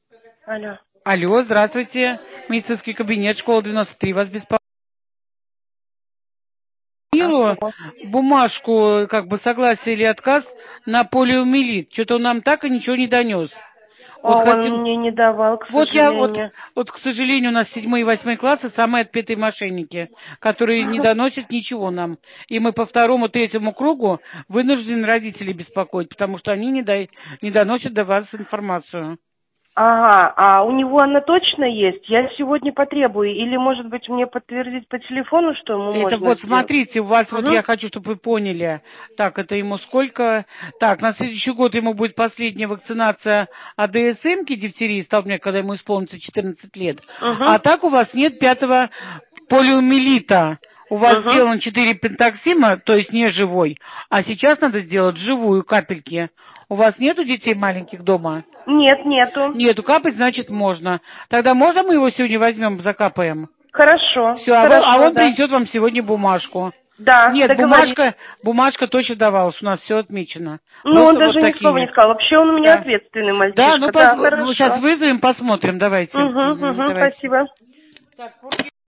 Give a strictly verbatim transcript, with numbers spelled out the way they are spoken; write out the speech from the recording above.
Алло. Алло, здравствуйте. Медицинский кабинет, школа девяносто три, вас беспокоит. А что? Бумажку, как бы согласие или отказ на полиомиелит. Что-то он нам так и ничего не донес. Вот А хотим... он мне не давал, к Вот я, вот, сожалению. вот, к сожалению, у нас седьмые и восьмые классы самые отпетые мошенники, которые не доносят ничего нам. И мы по второму, третьему кругу вынуждены родителей беспокоить, потому что они не, дай, не доносят до вас информацию. Ага, а у него она точно есть? Я сегодня потребую. Или, может быть, мне подтвердить по телефону, что ему Это можно вот, сделать? смотрите, у вас, вот Угу. я хочу, чтобы вы поняли. Так, это ему сколько? Так, на следующий год ему будет последняя вакцинация АДСМки, дифтерии, столбняк, когда ему исполнится четырнадцать лет. Угу. А так у вас нет пятого полиомиелита. У вас Угу. сделан четыре пентаксима, то есть не живой. А сейчас надо сделать живую капельки. У вас нету детей маленьких дома? Нет, нету. Нету, капать, значит, можно. Тогда можно мы его сегодня возьмем, закапаем? Хорошо, Все, а, вы- а хорошо, он да. принесет вам сегодня бумажку. Да, Нет, договорились. бумажка, бумажка точно давалась, у нас все отмечено. Ну, он Просто вот даже ни слова не такие. сказал. Вообще он у меня Да. ответственный Да, ну, мальчишка. пос... Да, ну сейчас хорошо. вызовем, посмотрим, давайте. Угу, Мгм, угу, давайте. спасибо. Так,